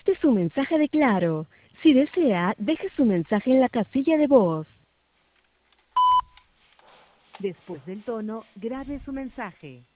Este es su mensaje de Claro. Si desea, deje su mensaje en la casilla de voz. Después del tono, grabe su mensaje.